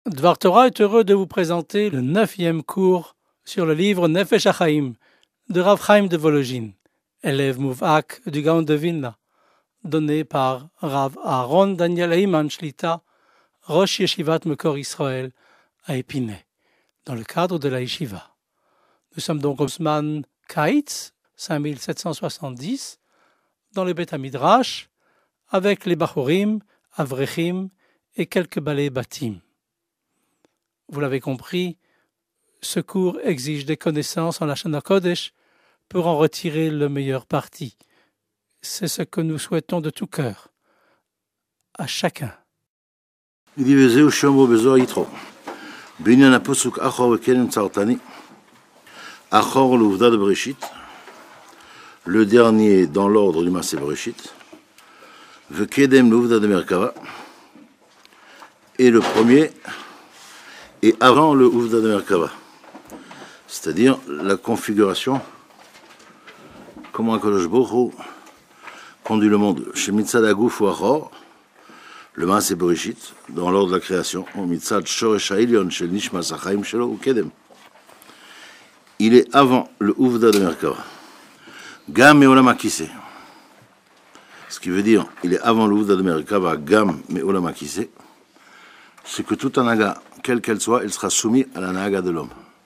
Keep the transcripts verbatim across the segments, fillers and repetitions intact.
Dvar Torah est heureux de vous présenter le neuvième cours sur le livre Nefesh HaChaim de Rav Chaim de Volojine, élève mouv'ak du Gaon de Vilna, donné par Rav Aaron Daniel Heyman Shlita, Rosh Yeshivat Mekor Israël à Épinay, dans le cadre de la Yeshiva. Nous sommes donc au Zman Kaitz, cinq mille sept cent soixante-dix, dans le Beth Midrash, avec les Bachorim, Avrechim et quelques balais Batim. Vous l'avez compris, ce cours exige des connaissances en Lashon HaKodesh pour en retirer le meilleur parti. C'est ce que nous souhaitons de tout cœur, à chacun. Il dit וזהו שמו בזוהר יתרו. בעניין הפסוק אחור וקדם צרתני, אחור לעובדה de Bereshit, le dernier dans l'ordre du Maaseh Bereshit, וקדם לעובדה de Merkava, et le premier est avant le Ouvda de Merkava, c'est-à-dire la configuration, comment HaKadosh Baruch Hu conduit le monde. Chez Mitzad Aguf ou Achor, le Maaseh Bereshit, dans l'ordre de la création, au Mitzad Shoresh HaElyon, chez Nishmas HaChaim Shelo ou Kedem. Il est avant le Ouvda de Merkava. Gam Me'olam HaKiseh. Ce qui veut dire, il est avant le Ouvda de Merkava, Gam Me'olam HaKiseh, c'est que toute anaga, quelle qu'elle soit, elle sera soumise à la naga de l'homme.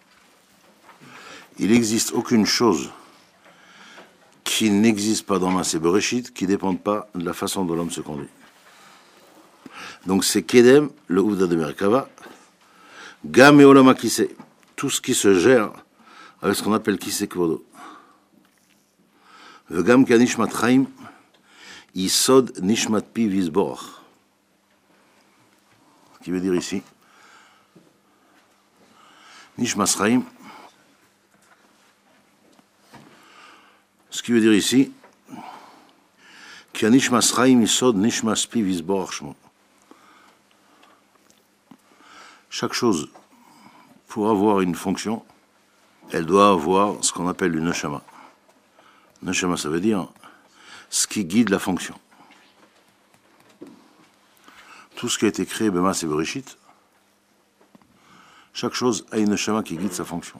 Il n'existe aucune chose qui n'existe pas dans Maaseh Bereshit qui ne dépende pas de la façon dont l'homme se conduit. Donc c'est Kedem, le Ouvda de Merkava, Gam et Olam HaKiseh, tout ce qui se gère avec ce qu'on appelle Kiseh Kvodo. Vegam Kanishmat Chaim, Yisod Nishmat Pi Vizborach. Ce qui veut dire ici, Nishmas Chaim, ce qui veut dire ici, Ki Nishmas Chaim Yisod Nishmas Pi Vizborach Shmo. Chaque chose, pour avoir une fonction, elle doit avoir ce qu'on appelle une neshama. Neshama, ça veut dire ce qui guide la fonction. Tout ce qui a été créé, Bema, c'est Bereshit. Chaque chose a une neshama qui guide sa fonction.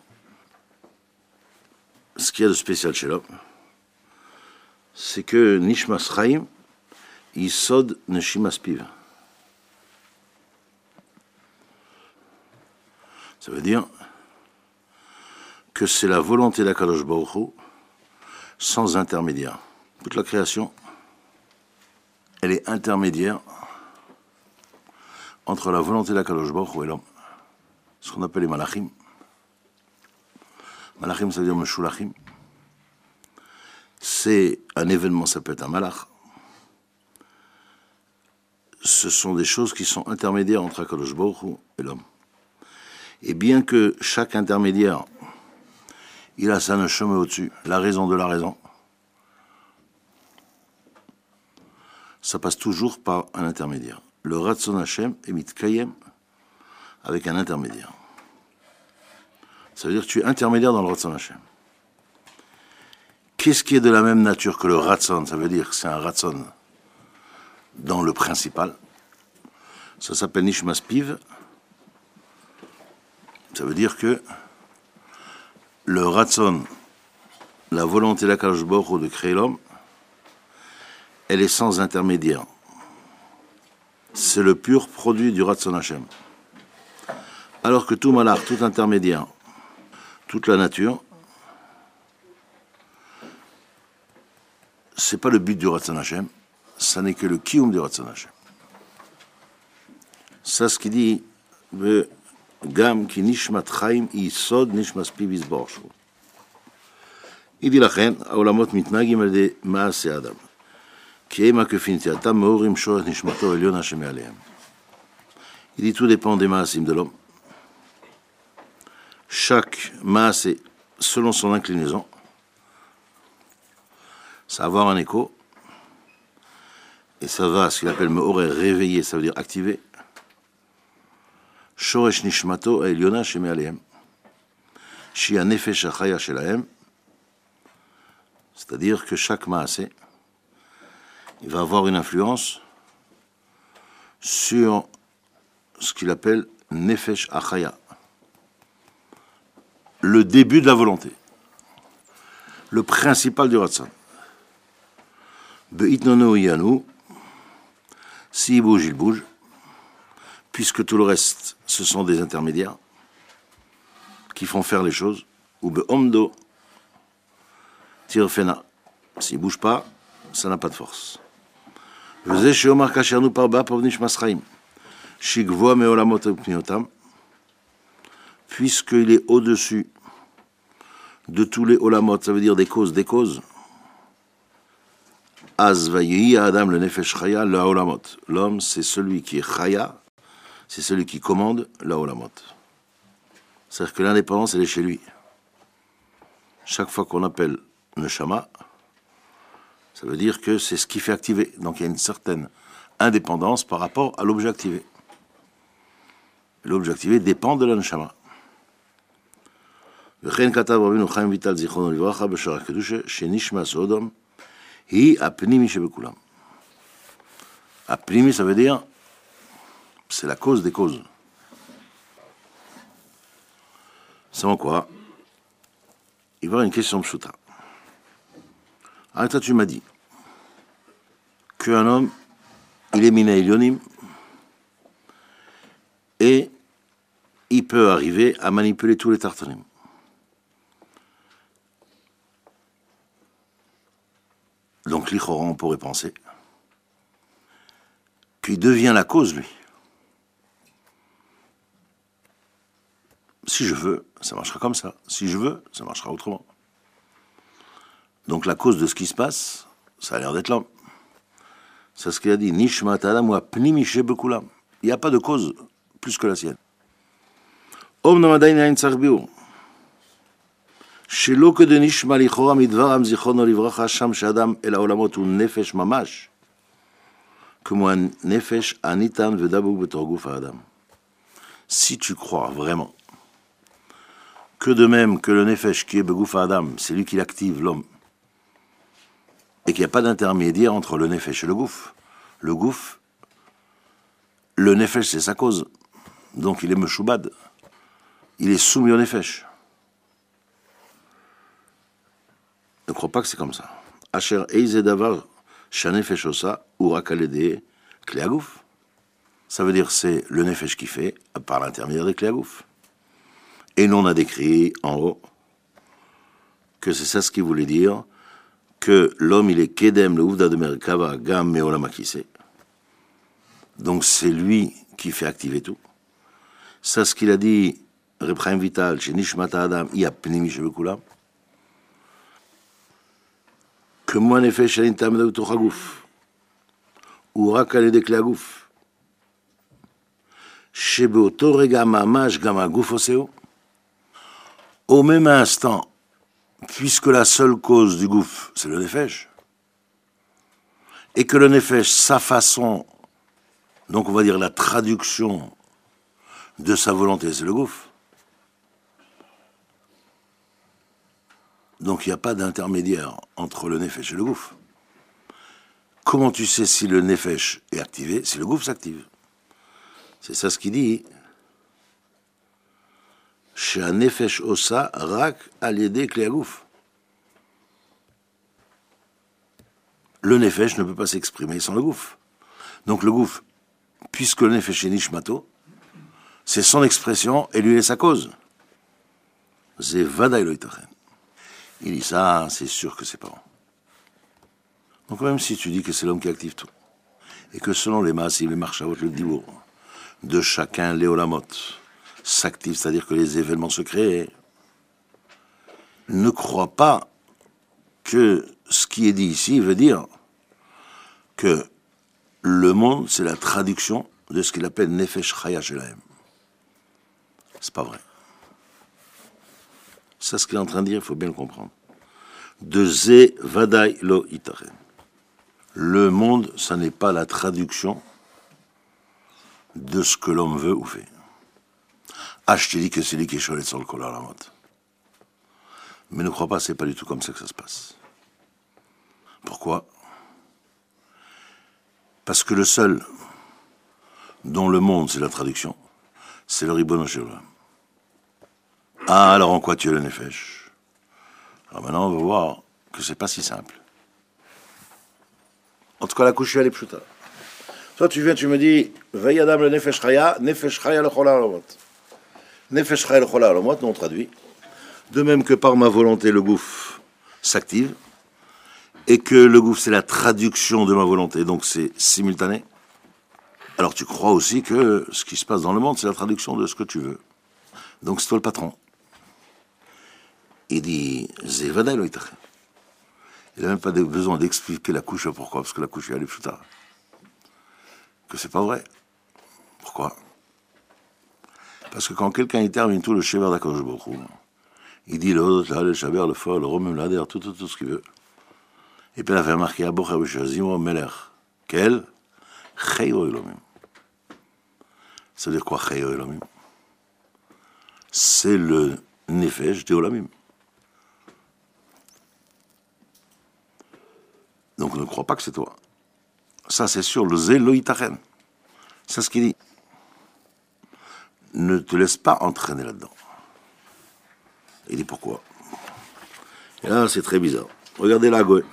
Ce qu'il y a de spécial chez l'homme, c'est que Nishmas Chaim, Yisod Neshimas Piv. Ça veut dire que c'est la volonté d'Akadosh Baruch Hu sans intermédiaire. Toute la création, elle est intermédiaire entre la volonté d'Akadosh Baruch Hu et l'homme. Ce qu'on appelle les malachim. Malachim, ça veut dire meshulachim. C'est un événement, ça peut être un malach. Ce sont des choses qui sont intermédiaires entre Akadosh Baruch Hu et l'homme. Et bien que chaque intermédiaire, il a sa neshama au-dessus, la raison de la raison, ça passe toujours par un intermédiaire. Le Ratzon Hashem est mitkayem avec un intermédiaire. Ça veut dire que tu es intermédiaire dans le Ratzon Hashem. Qu'est-ce qui est de la même nature que le Ratzon? Ça veut dire que c'est un Ratzon dans le principal. Ça s'appelle Nishmas Piv. Ça veut dire que le Ratzon, la volonté d'Akadosh Baruch Hu de créer l'homme, elle est sans intermédiaire. C'est le pur produit du Ratzon Hashem. Alors que tout malach, tout intermédiaire, toute la nature, c'est pas le but du Ratzon Hashem, ça n'est que le kiyum du Ratzon Hashem. Ça, ce qui dit, Gam ki nishmat chaim yisod nishmas pi vizborach shmo. Il dit לכן, העולמות מתנהגים על ידי מעשה האדם. כי הם כפינצייתם מאורים שורש נשמתו העליונה שמעליהם. Il dit tout dépend des maasim de l'homme. Chaque maasé, selon son inclinaison, ça va avoir un écho, et ça va, ce qu'il appelle meorer, réveiller, ça veut dire activer. Shoresh nishmato העליונה שמעליהם. שהיא הנפש החיה שלהם. C'est-à-dire que chaque maasé, il va avoir une influence sur ce qu'il appelle Nefesh Achaya, le début de la volonté, le principal du Ratzon. Be'itnono yanu, s'il bouge, il bouge, puisque tout le reste, ce sont des intermédiaires qui font faire les choses. Ou be'omdo, tirfena, s'il bouge pas, ça n'a pas de force. Veze sheomar kashernu parba povnish masraim, shigvoa meolamot upniotam, puisqu'il est au-dessus de tous les olamot, ça veut dire des causes, des causes. Az vayehi Adam le nefesh chaya le olamot. L'homme, c'est celui qui est chaya, c'est celui qui commande la olamot. C'est-à-dire que l'indépendance, elle est chez lui. Chaque fois qu'on appelle neshama, ça veut dire que c'est ce qui fait activer. Donc il y a une certaine indépendance par rapport à l'objet activé. L'objet activé dépend de la neshama. וכן כתב רבינו חיים ויטל זיכרונו לברכה בשער הקדושה שנשמה סודום היא הפנימי שבכולם. הפנימי, ça veut dire c'est la cause des causes. C'est en quoi il va y avoir une question pshuta. Alors toi tu m'as dit qu'un homme il est mina elyonim et il peut arriver à manipuler tous les tartanim. Donc l'Ichora, on pourrait penser qu'il devient la cause, lui. Si je veux, ça marchera comme ça. Si je veux, ça marchera autrement. Donc la cause de ce qui se passe, ça a l'air d'être l'homme. C'est ce qu'il a dit. Nishmat Adam wa pnimi shebekulam. Il n'y a pas de cause plus que la sienne. Om namadayin ayin tzarich biur. שלא כדי נשמע לכאורה מדברם זיכרונו לברכה שם שאדם אל העולמות הוא נפש ממש כמו הנפש הניתן ודבוק בתור גוף האדם. Si tu crois vraiment que de même que le nefesh qui est begouf adam, c'est lui qui l'active, l'homme, et qu'il n'y a pas d'intermédiaire entre le nefesh et le gouf. Le gouf, le nefesh c'est sa cause, donc il est meshoubad, il est soumis au nefesh. Ne crois pas que c'est comme ça. Asher eize davar shanefesh osa urak aledeh klei hagouf. Ça veut dire c'est le nefesh qui fait par l'intermédiaire des klei hagouf. Et nous on a décrit en haut que c'est ça ce qui voulait dire que l'homme il est kedem le ouvda de merkava gam meolam hakiseh. Donc c'est lui qui fait activer tout. Ça ce qu'il a dit Reb Chaim Vital chez Nishmat Adam hi apnimi shebekulam. Que moi nefesh הניתן בתוך הגוף הוא רק על ידי כלי הגוף שבאותו רגע ממש גם הגוף עושהו. Au même instant, puisque la seule cause du gouffre c'est le nefesh et que le nefesh sa façon, donc on va dire la traduction de sa volonté c'est le gouffre. Donc il n'y a pas d'intermédiaire entre le nefesh et le gouffre. Comment tu sais si le nefesh est activé? Si le gouffre s'active. C'est ça ce qu'il dit. Chez nefesh osa rak al yedeh klei hagouf. Le nefesh ne peut pas s'exprimer sans le gouffre. Donc le gouffre, puisque le nefesh est nishmato, c'est son expression et lui est sa cause. Ze vadaï lo yitachen. Il dit ça, c'est sûr que c'est pas bon. Donc même si tu dis que c'est l'homme qui active tout, et que selon les masses, les marchavot, le dibour, de chacun, les olamot, s'activent, c'est-à-dire que les événements se créent, ne crois pas que ce qui est dit ici veut dire que le monde, c'est la traduction de ce qu'il appelle nefesh chaya shelahem. C'est pas vrai. Ça, ce qu'il est en train de dire, il faut bien le comprendre. De Ze Vadaï Lo Itachen. Le monde, ça n'est pas la traduction de ce que l'homme veut ou fait. Ah, je te dis que c'est lui qui est cholet sur le colère à la mode. Mais ne crois pas, c'est pas du tout comme ça que ça se passe. Pourquoi? Parce que le seul dont le monde, c'est la traduction, c'est le Ribono Shel Olam. Ah, alors en quoi tu es le Nefesh? Alors maintenant, on va voir que c'est pas si simple. En tout cas, la couche, elle est pshuta. Toi, tu viens, tu me dis, Vayadam le Nefesh Chaya, Nefesh Chaya le Chola Alamot. Nefesh Chaya le Chola Alamot, nous on traduit. De même que par ma volonté, le gouffre s'active, et que le gouffre, c'est la traduction de ma volonté, donc c'est simultané. Alors tu crois aussi que ce qui se passe dans le monde, c'est la traduction de ce que tu veux. Donc c'est toi le patron. Il dit, Zevada lo yitachen. Il n'a même pas besoin d'expliquer la couche, pourquoi, parce que la couche, elle est pshuta. Que c'est pas vrai. Pourquoi? Parce que quand quelqu'un il termine tout le Shever d'Akadosh Baruch Hu, il dit le le Shaber, le Fol, le Romem, l'Ader, tout, tout, tout ce qu'il veut. Et puis il a fait marquer Abocher B'Shazimo Melech. Quel? Cheyo Elomim. Ça veut dire quoi, Cheyo Elomim? C'est le Nefesh des Olamim. Donc ne crois pas que c'est toi. Ça c'est sûr, le Zé lo yitachen. C'est ce qu'il dit. Ne te laisse pas entraîner là-dedans. Il dit pourquoi? Et là c'est très bizarre. Regardez la Goé.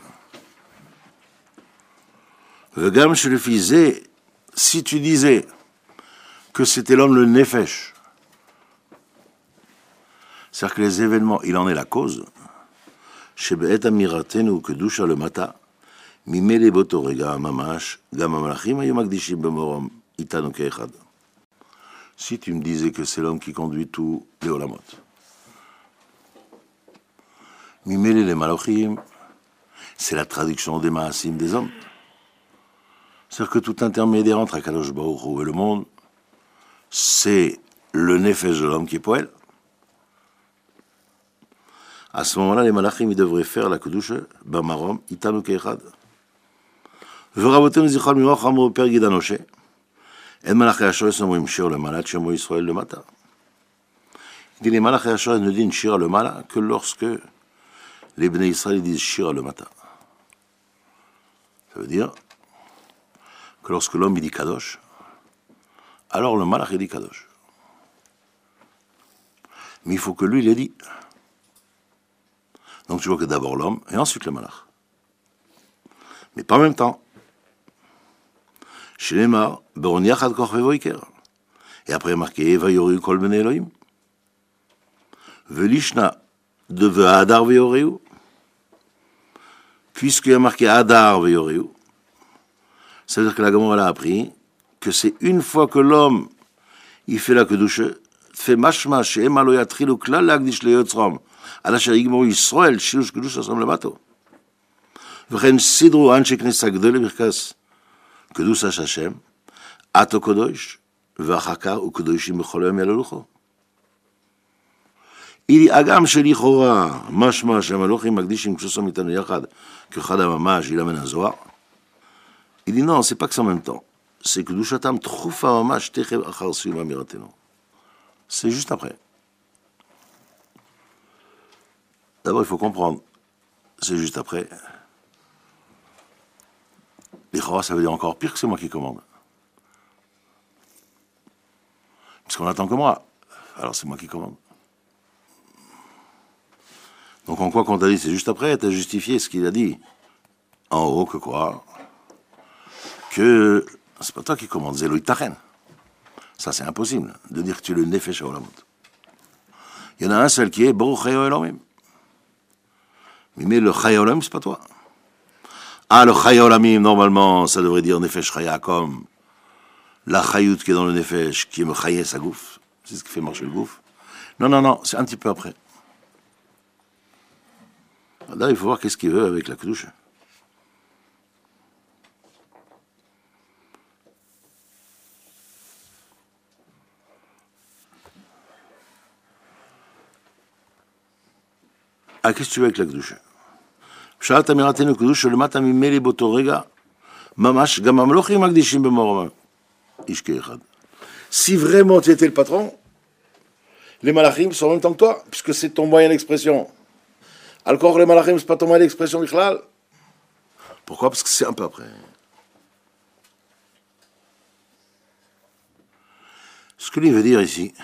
Vegam chez le fils, si tu disais que c'était l'homme le Nefesh, c'est-à-dire que les événements, il en est la cause, chez Be'et Amiratenu que doucha le mata, mimele botorega mamash, gam amalachim ayom akdishim bemorom, itanu keechad. Si tu me disais que c'est l'homme qui conduit tous les olamot, mimele les malachim, c'est la traduction des maasim des hommes. C'est-à-dire que tout intermédiaire entre Akadosh Baruch Hu et le monde, c'est le Nefesh de l'homme qui est poël. À ce moment-là, les malachim, ils devraient faire la kedusha, bamarom, itanu keechad. V'rabotenu zichal miroch amro per gidanoshe, en malachei Hashoret omrim shir le malat, shemo Yisrael le mata. Il dit, les malachei Hashoret ne disent shir le malat que lorsque les Bnei Israël disent shir le mata. Ça veut dire que lorsque l'homme il dit kadosh, alors le malach il dit kadosh. Mais il faut que lui il ait dit. Donc tu vois que d'abord l'homme et ensuite le malach. Mais pas en même temps. Chez les morts, Beron Yachad Korche Voiker. Et après marqué Vayoriu Kol Bnei Elohim. Velishna de Ve'adar Veyoreu. Puisqu'il y a marqué Adar Veyoreu, ça veut dire que la Gemara a appris que c'est une fois que l'homme il fait la kedusha, fait mashma she'em alo yatrilu klal lagdish leyotzrom, ala she'igmor Yisrael shilush kedusha sam lemato. V'chen sidru anshe knesa gdole birkas kedusha Hashem, ato kodosh, v'achakar u'kodoshim b'chol yom yalalucho. Il dit agam shelichora mashma she'em alochim magdishim kshosam itanu yachad kechad hamamash il amène un zohar. Il dit non, c'est pas que c'est en même temps. C'est que Dushatam troufa mamash techev achar siyum amiratenu. C'est juste après. D'abord, il faut comprendre. C'est juste après. L'Ichora, ça veut dire encore pire que c'est moi qui commande. Puisqu'on attend que moi. Alors c'est moi qui commande. Donc en quoi qu'on t'a dit, c'est juste après, t'as justifié ce qu'il a dit. En haut, que quoi? Que c'est pas toi qui commandes, Zé lo yitachen. Ça, c'est impossible de dire que tu es le Nefesh HaOlamot. Il y en a un seul qui est Baruch Chayo Elohim. Mais le Chayo Elohim, c'est pas toi. Ah, le Chayo Elohim, normalement, ça devrait dire Nefesh Chaya, comme la Chayut qui est dans le Nefesh, qui me Chaye sa gouffe. C'est ce qui fait marcher le gouffe. Non, non, non, c'est un petit peu après. Là, il faut voir qu'est-ce qu'il veut avec la Kedusha. Ah, qu'est-ce que tu veux avec la Kedusha? Pshat amiratenu Kedusha lemata mimeli boto rega mamash gam amlochim magdishim b'morom ish keechad. Si vraiment tu étais le patron, les malachim sont en même temps que toi, puisque c'est ton moyen d'expression. Alors les malachim, c'est pas ton moyen d'expression bichlal. Pourquoi? Parce que c'est un peu après. Ce que lui veut dire ici,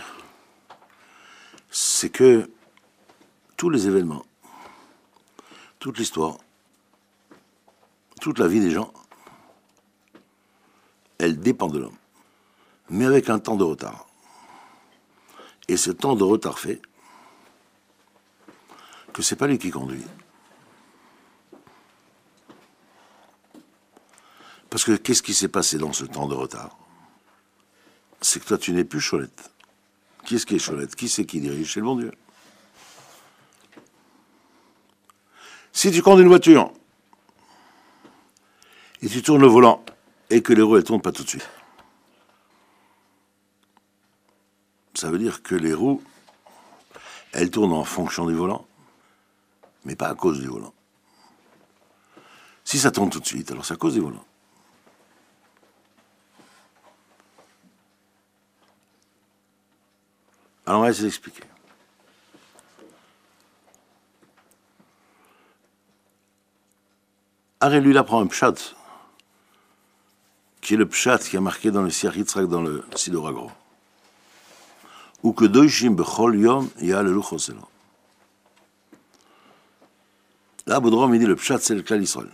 c'est que tous les événements, toute l'histoire, toute la vie des gens, elle dépend de l'homme, mais avec un temps de retard. Et ce temps de retard fait que c'est pas lui qui conduit. Parce que qu'est-ce qui s'est passé dans ce temps de retard? C'est que toi, tu n'es plus Cholette. Qui est-ce qui est Cholette? Qui c'est qui dirige? C'est le bon Dieu. Si tu conduis une voiture et tu tournes le volant et que les roues ne tournent pas tout de suite, ça veut dire que les roues, elles tournent en fonction du volant, mais pas à cause du volant. Si ça tourne tout de suite, alors c'est à cause du volant. Alors on va essayer d'expliquer. Arrête lui, il apprend un pshat, qui est le pshat qui est marqué dans le Siach Yitzhak, dans le Siddur Agro. Ou que doishim bechol yom ya'alelu choselo. Là, Boudrom, il dit le pshat, c'est le klal Yisrael.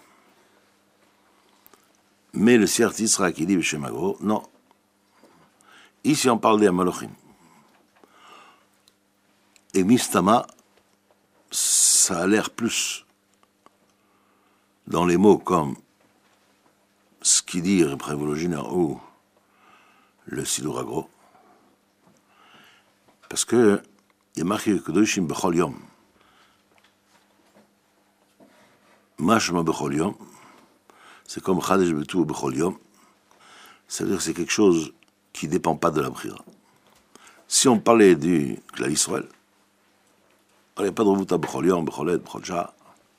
Mais le Siach Yitzhak, il dit Beshem Agro, non. Ici, on parle des Malachim. Et Mistama, ça a l'air plus dans les mots comme ce qui dit Prévologine ou le Siddur Agro. Parce que il y a marqué que Doishim Bechol Yom. Mashma Bechol Yom, c'est comme Chadesh Betu Bechol Yom. Ça veut dire que c'est quelque chose qui ne dépend pas de la Bchira. Si on parlait du Klal Yisrael, il n'y a pas de Revuta Bechol Yom, Bechol Ed, Bechol Shah.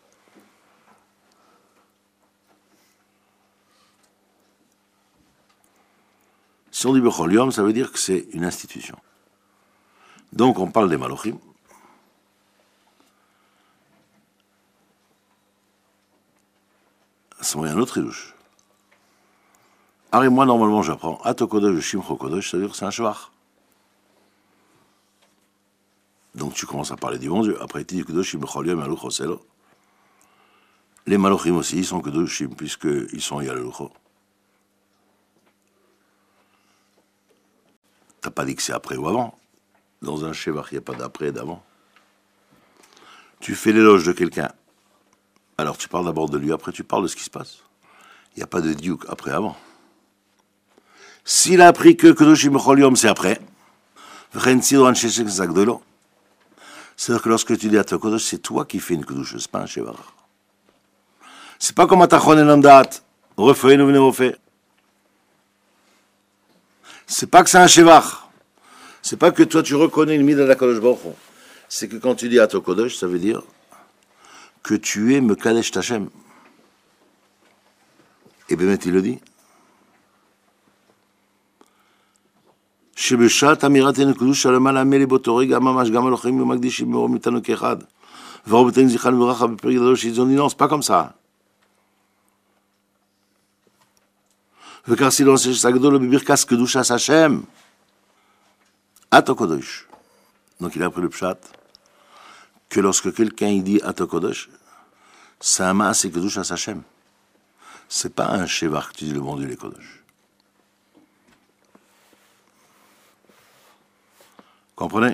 Si on dit Bechol Yom, ça veut dire que c'est une institution. Donc on parle des Malachim. À ce moment, il y a un autre Hidush. Alors moi, normalement, j'apprends Ato Kodosh, Shimcho Kodosh, ça veut dire que c'est un Shevach. Donc tu commences à parler du bon Dieu. Après, tu dis Kodosh, Shimcho Yom, Yalucho Selo. Les Malachim aussi, ils sont Kodoshim, puisqu'ils sont Yalucho. T'as pas dit que c'est après ou avant. Dans un Shevach, il n'y a pas d'après et d'avant. Tu fais l'éloge de quelqu'un. Alors tu parles d'abord de lui, après tu parles de ce qui se passe. Il n'y a pas de diouk après avant. S'il a appris que Kedoshim Bechol Yom, c'est après. C'est-à-dire que lorsque tu dis à ta Kodosh, c'est toi qui fais une Kodosh, c'est pas un Shevach. C'est pas comme Atachon et Namdat. Refait, nous venez refait. C'est pas que c'est un Shevach. C'est pas que toi tu reconnais une mida de la Kadosh Baruch Hu. C'est que quand tu dis Ato Kodosh, ça veut dire que tu es Mekadesh Tachem. Et bien, il le dit. Shebeshat amiratenu kodush shalom alamele botoreg amamash gam alochim umagdishim merom mitanu kechad. Varobetem zichan veracha beperig dadosh. Ils ont dit non, c'est pas comme ça. Vekar silon sesh sagdol bebirkas kedushas Hashem. Ato Kodosh. Donc il a appris le pshat que lorsque quelqu'un il dit Ato Kodosh, c'est un maas et Kedushas Hashem. C'est pas un Shevach que tu dis le bon Dieu les Kodosh. Comprenez?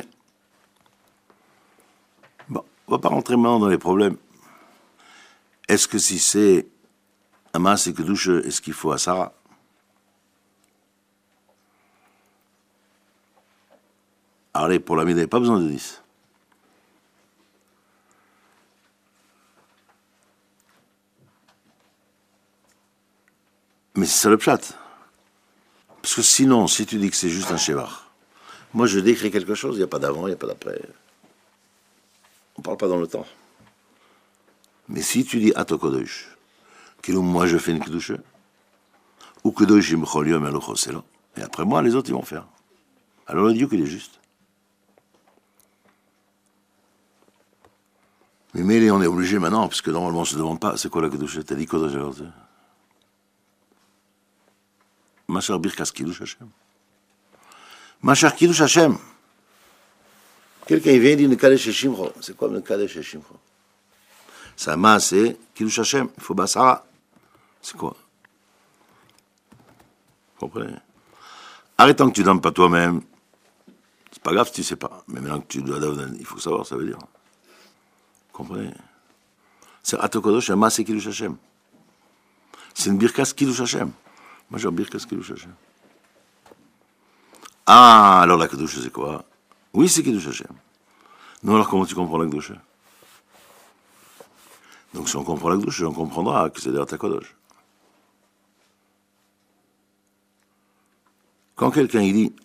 Bon, on va pas rentrer maintenant dans les problèmes. Est-ce que si c'est un maas et Kedush, est-ce qu'il faut à Sarah? Allez, pour la Mida, il n'y a pas besoin de dix. Mais c'est ça le pshat. Parce que sinon, si tu dis que c'est juste un Shevach, moi je décris quelque chose, il n'y a pas d'avant, il n'y a pas d'après. On ne parle pas dans le temps. Mais si tu dis Ato Kodosh, que moi je fais une Kedusha, ou Kodosh Bechol Yom Yalucho Selo, et après moi, les autres ils vont faire. Alors le Dieu qu'il est juste. Mais, mais on est obligé maintenant, parce que normalement on ne se demande pas, c'est quoi la Kedusha? T'as dit Kodosh alors? Masher Birkas Kiddush Hashem. Machar Kiddush Hashem. Quelqu'un il vient et dit Nekadesh Shimcho. C'est quoi Nekadesh Shimcho? Sa main c'est Kiddush Hashem. Il faut Basara. C'est quoi? Vous comprenez? Arrêtant que tu donnes pas toi-même. C'est pas grave si tu sais pas. Mais maintenant que tu dois donner, il faut savoir, ça veut dire. Vous comprenez? C'est Atokodosh, un masse Kiddush Hashem. C'est une birkas Kiddush Hashem. Moi j'ai un birkas Kiddush Hashem. Ah, alors la Kiddush c'est quoi? Oui, c'est Kiddush Hashem. Non, alors comment tu comprends la Kiddush? Donc si on comprend la Kiddush, on comprendra que c'est derrière ta Kodosh. Quand quelqu'un il dit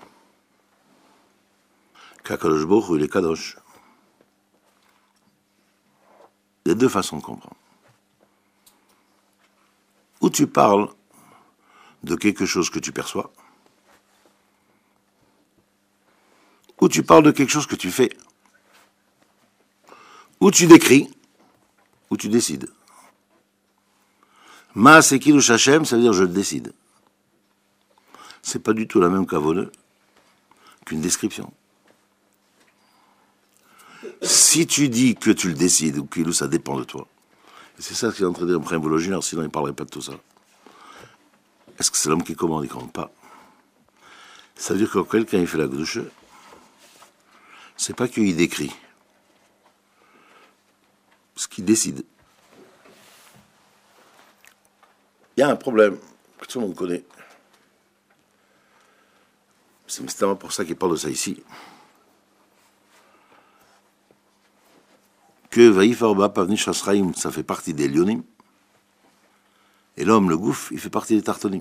qu'Akadosh Baruch Hu il est Kadosh, il y a deux façons de comprendre. Ou tu parles de quelque chose que tu perçois, ou tu parles de quelque chose que tu fais, ou tu décris, ou tu décides. Maas et Kiddush Hashem, ça veut dire je le décide. C'est pas du tout la même kavoneux qu'une description. Si tu dis que tu le décides, ou que ça dépend de toi, et c'est ça ce qu'il est en train de dire en primbologie, alors sinon il ne parlerait pas de tout ça. Est-ce que c'est l'homme qui commande, il ne commande pas? Ça veut dire que quand quelqu'un il fait la Kiddush, c'est pas qu'il décrit, c'est qu'il décide. Il y a un problème que tout le monde connaît. C'est justement pour ça qu'il parle de ça ici. Que Vaïfarba Pavni Shasraim, ça fait partie des Lyonim. Et l'homme, le gouffre, il fait partie des Tartonim.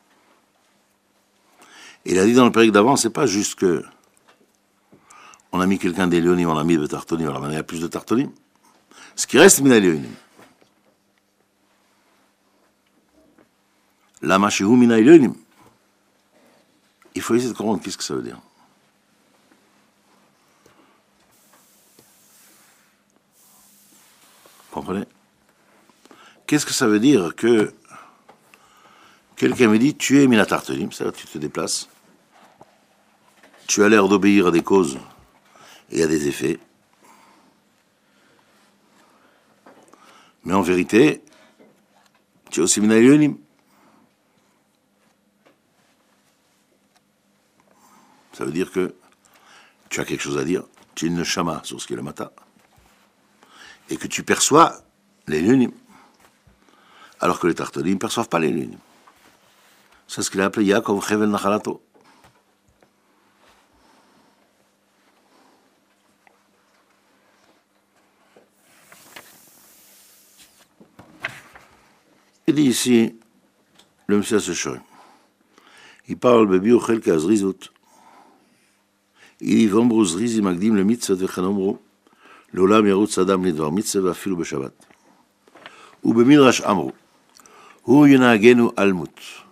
Et il a dit dans le période d'avant, c'est pas juste que on a mis quelqu'un des Lyonim, on a mis de Tartonim, alors maintenant il y a plus de Tartonim. Ce qui reste, Mina Lyonim. La Mashihu Mina Lyonim. Il faut essayer de comprendre qu'est-ce que ça veut dire. Vous comprenez? Qu'est-ce que ça veut dire que quelqu'un me dit tu es Mina Tartonim, c'est-à-dire tu te déplaces, tu as l'air d'obéir à des causes et à des effets, mais en vérité, tu es aussi Mina Lyonim. Ça veut dire que tu as quelque chose à dire, tu es une neshama sur ce qui est le mata, et que tu perçois les Lyonim, alors que les Tartonim ne perçoivent pas les Lyonim. C'est ce qu'il a appelé Yaakov Chevel Nachalato. Il dit ici, le Messias Sechor, il parle de Biuchel Kazrizut. Il dit Vombrou Zrizi Magdim le mitzvah de Chanombrou, l'olam yarut sadam lidvar mitzvah afilu b'Shabbat. Ou b'midrash Amrou, hu yunagenu almut.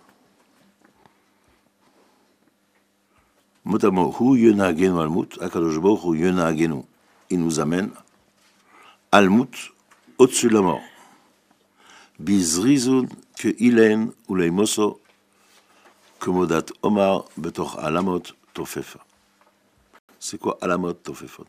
Motamo, hu yunagenu almut, Akadosh Baruch Hu yunagenu, il nous amène almut au-dessus de la mort. Bizrizun que ilen ou leimoso, que modat omar betoch alamot tofefa. C'est quoi alamot tofefot?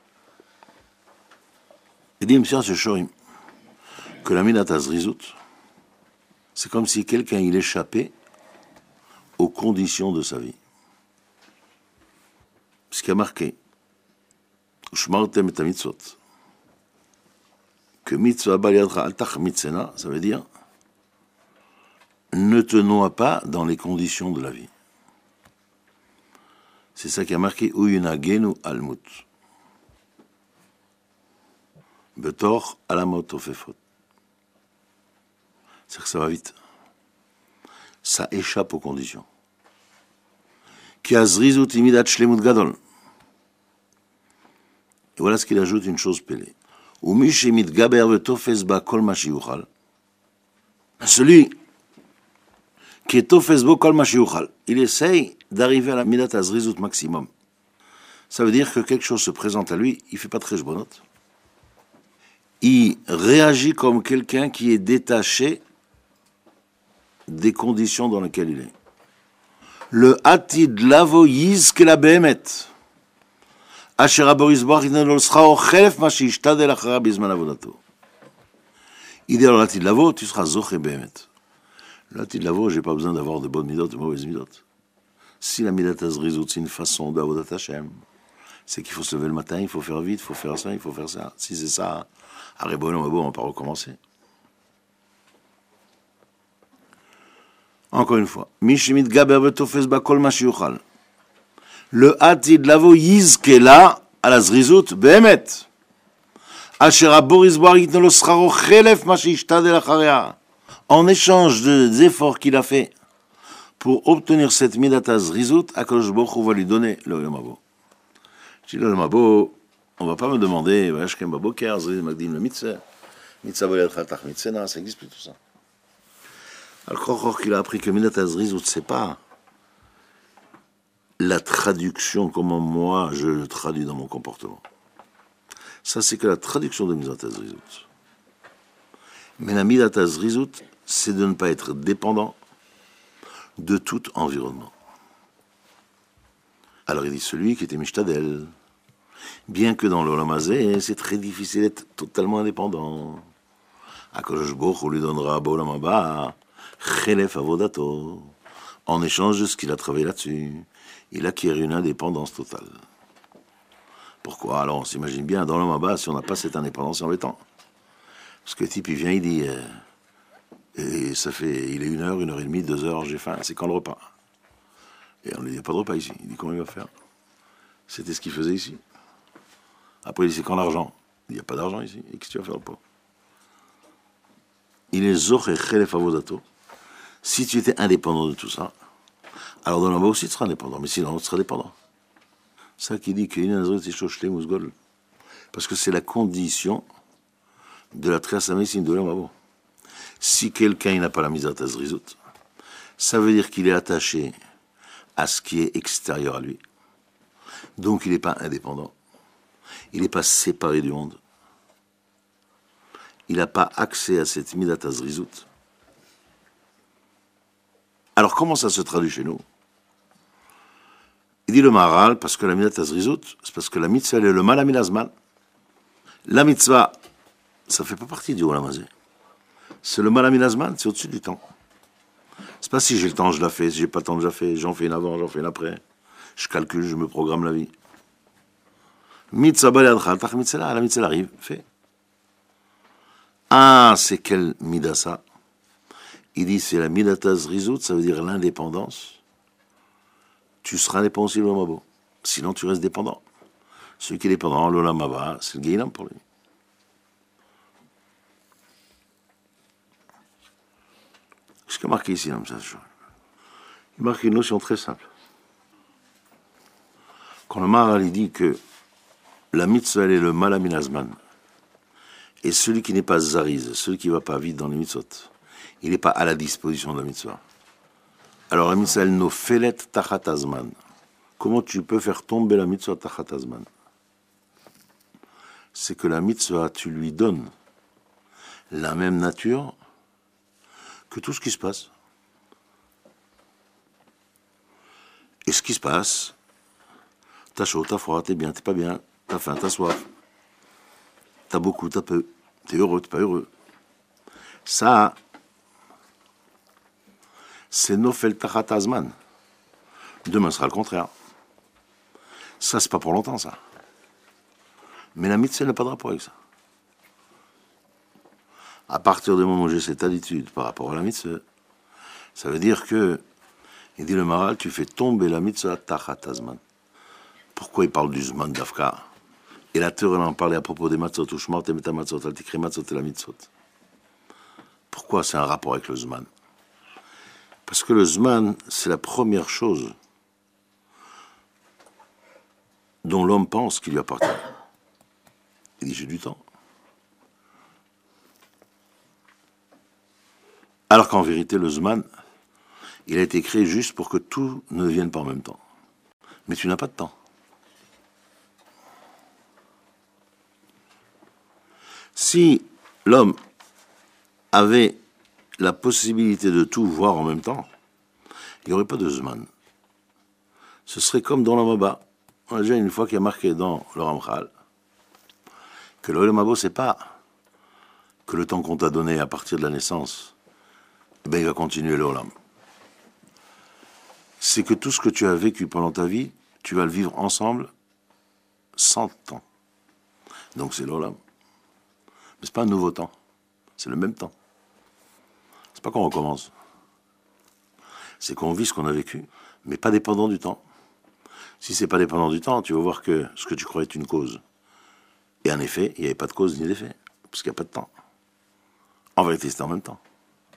Il dit, monsieur Sechor, que la minata zrizut, c'est comme si quelqu'un il échappait aux conditions de sa vie. Ce qui a marqué, Shmartem et mitzvot, que mitzvah baliadra altach mitzena, ça veut dire ne te noie pas dans les conditions de la vie. C'est ça qui a marqué Uyunagenu almut. Betor alamot ofefot. C'est que ça va vite. Ça échappe aux conditions. Ki azrizut imidat shlemut gadol. Et voilà ce qu'il ajoute, une chose pélée. Umi shemit gaber vetofes ba kol ma sheyuchal. Celui qui est tofes bo kol ma sheyuchal, il essaye d'arriver à la midat azrizut maximum. Ça veut dire que quelque chose se présente à lui, il ne fait pas de cheshbonot. Il réagit comme quelqu'un qui est détaché des conditions dans lesquelles il est. Le atid lavo yizke la behemet. Asher aboris boach yitnan lo l'srao chelef ma sheishtadel achara bizman avodato. Il dit alors l'atid lavo, tu seras zoché behemet. L'atid lavo, j'ai pas besoin d'avoir de bonnes midotes, de mauvaises midotes. Si la midat azrizout, c'est une façon d'avodat Hashem, c'est qu'il faut se lever le matin, il faut faire vite, il faut faire ça, il faut faire ça. Si c'est ça, à Rébon, on va pas recommencer. Encore une fois. Mishimit gaber betofes bakol ma shiuchal. Le atid lavo yizkela à la zrizout behemet. Asher aboris boar yitno lo scharo chelef ma sheishtadel acharea. En échange des efforts qu'il a fait pour obtenir cette midata zrizout, Akadosh Baruch Hu va lui donner le Olam Habo. Je dis le Olam Habo, on va pas me demander, Vashkem Baboker, Zriz Magdim le Mitzvah, Mitzvah Bolet Chatach Mitzena, ça existe plus tout ça. Alors qu'il a appris que midata zrizout, c'est pas la traduction, comment moi je le traduis dans mon comportement. Ça, c'est que la traduction de midata zrizout. Mais la midata zrizout, c'est de ne pas être dépendant de tout environnement. Alors il dit celui qui était mishtadel, bien que dans l'olam hazé, c'est très difficile d'être totalement indépendant. Akadosh Baruch Hu lui donnera b'olam haba chelef avodato. En échange de ce qu'il a travaillé là-dessus, il acquiert une indépendance totale. Pourquoi? Alors on s'imagine bien, dans l'olam haba, si on n'a pas cette indépendance, c'est embêtant. Parce que le type, il vient, il dit... Euh, Et ça fait, il est une heure, une heure et demie, deux heures, j'ai faim, c'est quand le repas? Et on lui dit, il n'y a pas de repas ici. Il dit, comment il va faire? C'était ce qu'il faisait ici. Après, il dit, c'est quand l'argent? Il n'y a pas d'argent ici. Et qu'est-ce que tu vas faire le pot? Il est zoché chelef avodato. Si tu étais indépendant de tout ça, alors dans là-bas aussi tu seras indépendant, mais sinon tu seras dépendant. C'est ça qui dit qu'il y a une parce que c'est la condition de la triasamécine de l'homme. Si quelqu'un n'a pas la midata zrizout, ça veut dire qu'il est attaché à ce qui est extérieur à lui. Donc il n'est pas indépendant. Il n'est pas séparé du monde. Il n'a pas accès à cette midata zrizout. Alors comment ça se traduit chez nous? Il dit le Maharal, parce que la midata zrizout, c'est parce que la mitzvah elle est le mal à milazman. La mitzvah, ça ne fait pas partie du olam hazé. C'est le mal à milazman, c'est au-dessus du temps. C'est pas si j'ai le temps, je la fais, si j'ai pas le temps, je la fais, j'en fais une avant, j'en fais une après. Je calcule, je me programme la vie. Mitzvah balayadcha, tach mitzvah, la mitzvah arrive, fait. Ah, c'est quel mida ça? Il dit c'est la midata zrizout, ça veut dire l'indépendance. Tu seras indépendant aussi l'olam haba. Sinon tu restes dépendant. Celui qui est dépendant, l'olam haba, c'est le guéhinam pour lui. Ce qui est marqué ici, comme ça, il marque une notion très simple. Quand le Maharal dit que la mitzvah elle est le mal à milazman, et celui qui n'est pas zariz, celui qui ne va pas vite dans les mitzvot, il n'est pas à la disposition de la mitzvah. Alors la mitzvah elle no felet tachat azman. Comment tu peux faire tomber la mitzvah tachat azman? C'est que la mitzvah, tu lui donnes la même nature que tout ce qui se passe. Et ce qui se passe, t'as chaud, t'as froid, t'es bien, t'es pas bien, t'as faim, t'as soif, t'as beaucoup, t'as peu, t'es heureux, t'es pas heureux. Ça, c'est nofel tachat azman. Demain sera le contraire. Ça, c'est pas pour longtemps, ça. Mais la mitzvah n'a pas de rapport avec ça. À partir du moment où j'ai cette attitude par rapport à la mitzvah, ça veut dire que, il dit le Maharal, tu fais tomber la mitzvah tachat azman. Pourquoi il parle du zman d'Afka? Et la Torah en parlait à propos des matzot, ou shmart et metamatzot, al tikri matzot et la mitzvot. Pourquoi c'est un rapport avec le zman? Parce que le zman, c'est la première chose dont l'homme pense qu'il lui appartient. Il dit, j'ai du temps. Alors qu'en vérité, le Zman, il a été créé juste pour que tout ne vienne pas en même temps. Mais tu n'as pas de temps. Si l'homme avait la possibilité de tout voir en même temps, il n'y aurait pas de Zman. ce serait comme dans l'Olam Haba. On a déjà une fois qu'il y a marqué dans le Ramchal que l'Olam Haba, c'est pas que le temps qu'on t'a donné à partir de la naissance, ben il va continuer l'Olam. C'est que tout ce que tu as vécu pendant ta vie, tu vas le vivre ensemble cent ans. Donc c'est l'Olam. Mais c'est pas un nouveau temps, c'est le même temps. C'est pas qu'on recommence. C'est qu'on vit ce qu'on a vécu, mais pas dépendant du temps. Si c'est pas dépendant du temps, tu vas voir que ce que tu crois être une cause. Et en effet, il n'y avait pas de cause ni d'effet, parce qu'il n'y a pas de temps. En vérité, c'était en même temps.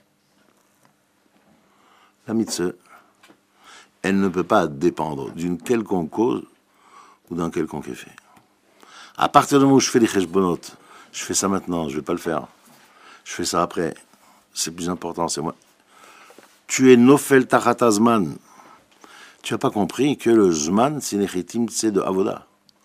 La mitzvah, elle ne peut pas dépendre d'une quelconque cause ou d'un quelconque effet. À partir du moment où je fais les cheshbonot, je fais ça maintenant, je ne vais pas le faire. Je fais ça après. C'est plus important, c'est moi. Tu es nofel tachat zman. Tu n'as pas compris que le zman, c'est une échitim, c'est de avoda.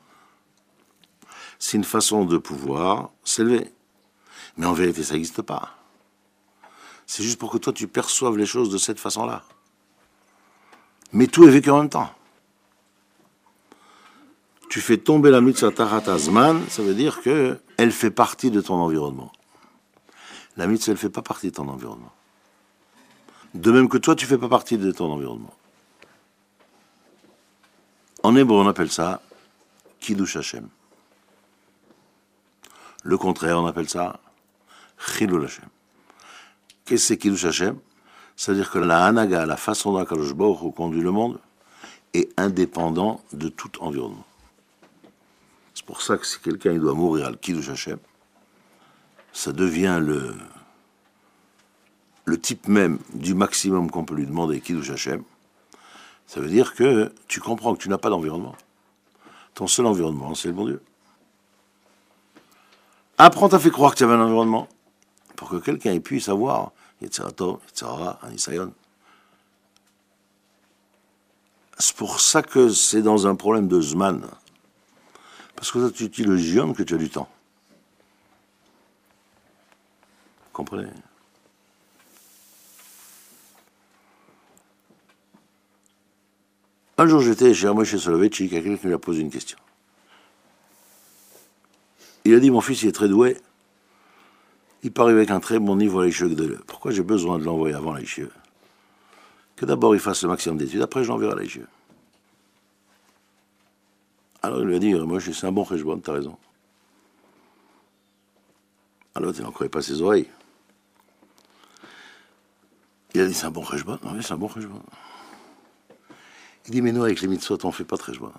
C'est une façon de pouvoir s'élever. Mais en vérité, ça n'existe pas. C'est juste pour que toi, tu perçoives les choses de cette façon-là. Mais tout est vécu en même temps. Tu fais tomber la mitzvah tachat zman, ça veut dire qu'elle fait partie de ton environnement. La mitzvah, elle ne fait pas partie de ton environnement. De même que toi, tu ne fais pas partie de ton environnement. En hébreu, on appelle ça Kiddush Hashem. Le contraire, on appelle ça Chilul Hashem. Qu'est-ce que c'est Kiddush Hashem? C'est-à-dire que la Hanaga, la façon dont HaKadosh Baruch Hu conduit le monde, est indépendant de tout environnement. C'est pour ça que si quelqu'un il doit mourir à le Kiddush Hashem, ça devient le, le type même du maximum qu'on peut lui demander, Kiddush Hashem. Ça veut dire que tu comprends que tu n'as pas d'environnement. Ton seul environnement, c'est le bon Dieu. Après, on t'a fait croire que tu avais un environnement pour que quelqu'un puisse avoir Yetzirato, Yetzirara, un Isayon. C'est pour ça que c'est dans un problème de Zman. Parce que ça, tu t'illusionnes que tu as du temps. Vous comprenez? Un jour, j'étais chez Moshe Soloveitchik, il y a quelqu'un qui lui a posé une question. Il a dit, mon fils, il est très doué. Il part avec un très bon niveau à l'Aïcheux. Pourquoi j'ai besoin de l'envoyer avant l'Aïcheux? Que d'abord, il fasse le maximum d'études, après, je l'enverrai à l'Aïcheux. Alors, il lui a dit, Moshe, c'est un bon cheshbon, t'as raison. Alors, il n'en croyait pas ses oreilles. Il a dit, c'est un bon cheshbon? Oui, c'est un bon cheshbon. Il dit, mais nous, avec les mitzvot, on ne fait pas de cheshbon.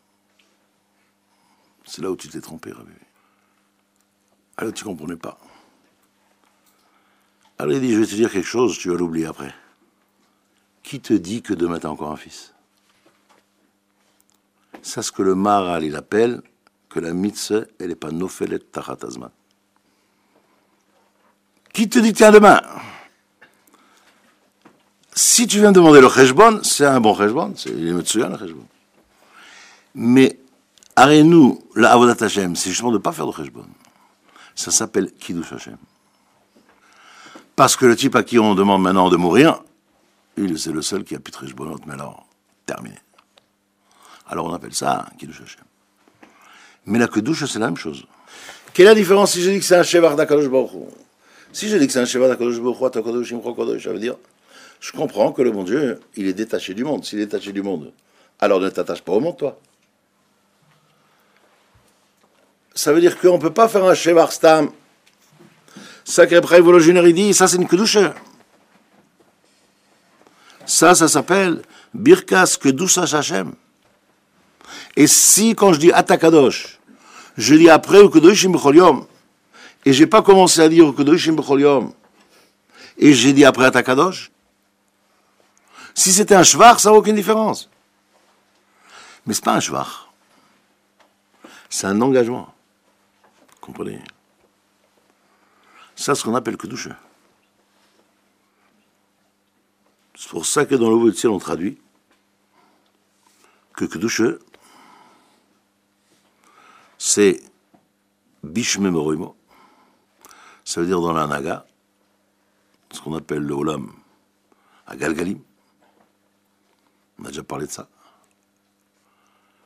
C'est là où tu t'es trompé, Rabbi. Alors, tu ne comprenais pas. Alors, il dit, je vais te dire quelque chose, tu vas l'oublier après. Qui te dit que demain, tu as encore un fils? C'est ce que le Maharal, il appelle que la mitzvah, elle n'est pas nofelet tachat hazman. Qui te dit que tiens demain? Si tu viens de demander le cheshbon, c'est un bon cheshbon, c'est il est metsuyan le cheshbon. Mais arrêtez-nous, la avodat Hashem, c'est justement de ne pas faire de cheshbon. Ça s'appelle Kiddush Hashem. Parce que le type à qui on demande maintenant de mourir, il c'est le seul qui a plus de cheshbonot, mais alors, terminé. Alors on appelle ça Kiddush Hashem. Mais la Kiddush, c'est la même chose. Quelle est la différence si je dis que c'est un shevar d'Akadosh Baruch Hu? Si je dis que c'est un shevar d'Akadosh Baruch Hu, Takadosh Imro Kodosh, ça veut dire, je comprends que le bon Dieu, il est détaché du monde. S'il est détaché du monde, alors ne t'attache pas au monde, toi. Ça veut dire qu'on ne peut pas faire un shevar stam. Sacré Prêt Vologiner, il dit, ça c'est une Kedusha. Ça, ça s'appelle Birkas Kedusha Hashem. Et si, quand je dis Atakadosh, je dis après au Kedoshim B'chol Yom, et je n'ai pas commencé à dire au Kedoshim B'chol Yom, et j'ai dit après Atakadosh, si c'était un shvar, ça n'a aucune différence. Mais ce n'est pas un shvar. C'est un engagement. Vous comprenez? Ça, c'est ce qu'on appelle Kedusha. C'est pour ça que dans le Votziel, on traduit que Kedusha, c'est Bishme Moroimo. Ça veut dire dans la Naga, ce qu'on appelle le Olam à Galgalim. On a déjà parlé de ça.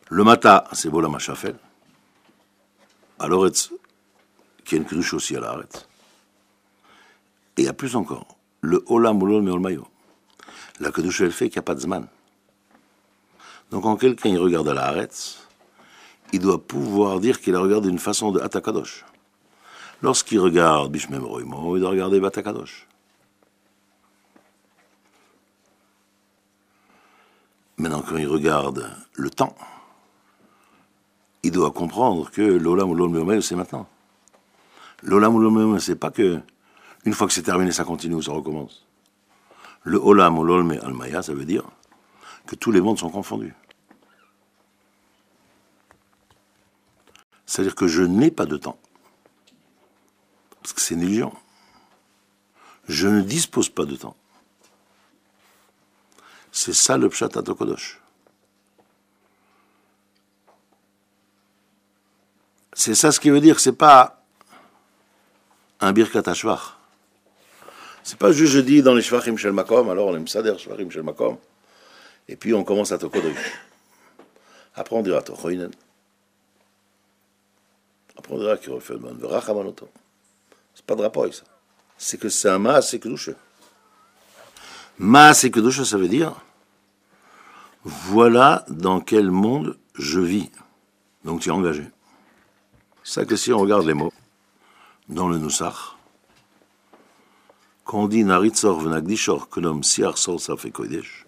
Le mata, c'est Bolam HaShafel. À l'Oretz, qui a une kedusha aussi à l'Aretz. Et il y a plus encore. Le Olam Olol Meolmayo. La kedusha, elle fait qu'il n'y a pas de zman. Donc quand quelqu'un il regarde à l'Aretz, il doit pouvoir dire qu'il regarde d'une façon de Atakadosh. Lorsqu'il regarde Bishmem Roimo, il doit regarder Batakadosh. Maintenant, quand il regarde le temps, il doit comprendre que l'Olam Olol Meolmayo, c'est maintenant. L'Olam Olol Meolmayo, c'est pas que une fois que c'est terminé, ça continue ou ça recommence. Le Olam Olol Meolmayo, ça veut dire que tous les mondes sont confondus. C'est-à-dire que je n'ai pas de temps. Parce que c'est une illusion. Je ne dispose pas de temps. C'est ça le Pshat HaTokodosh. C'est ça ce qui veut dire que c'est pas un Birkat HaShvach. C'est pas juste je dis dans les Shvachim Shel Makom, alors on aime ça dire Shvachim Shel Makom, et puis on commence à Tokodosh. Après on dira Tochoinen. Après on dira qu'il refait le monde. Verachamanoto. C'est pas de rapport avec ça. C'est que c'est un Maas et Kedusha. Maas et Kedusha, ça veut dire voilà dans quel monde je vis. Donc tu es engagé. C'est ça que si on regarde les mots dans le Nusach, quand on dit Naritzor v'nagdishor konom siar sol safek kodesh,